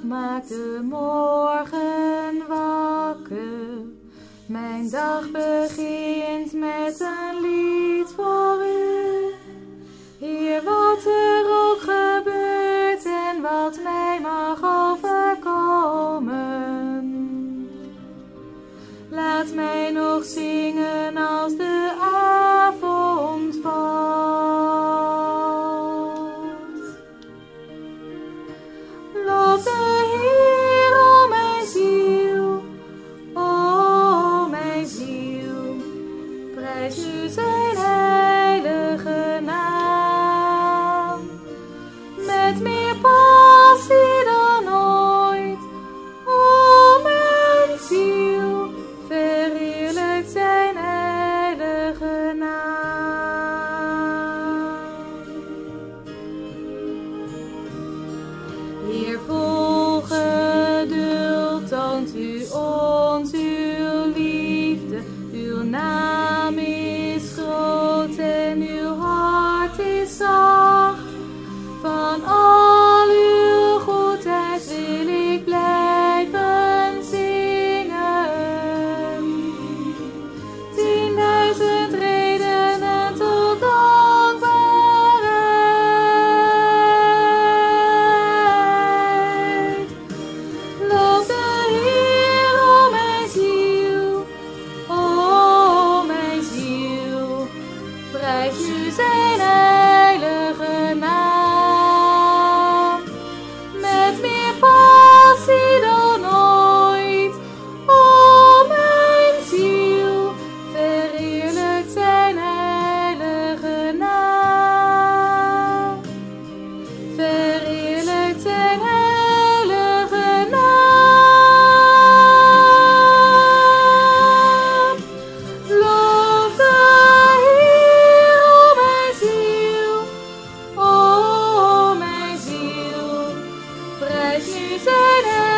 maakt de morgen wakker. Mijn dag begint met een lied voor u. Heer, wat er ook gebeurt en wat mij mag overkomen. Laat mij nog zingen als de avond valt. Loof de Heer, o mijn ziel, o mijn ziel. Prijs u zijn heilige naam. Met meer passie dan ooit, o mijn ziel. Verheerlijk zijn heilige naam. Heer, vol geduld toont u ons uw liefde. Uw naam is groot en uw hart is zacht. Van al uw goedheid wil ik blijven zingen. 10.000 redenen tot dankbaarheid. Loof de Heer, o mijn ziel, o mijn ziel. Prijs u zijn heilige naam. Met meer passie dan ooit, o mijn ziel. Verheerlijk zijn heilige naam. Verheerlijk zijn heilige naam. Loof de Heer, o mijn ziel, o mijn ziel. Prijs nu zijn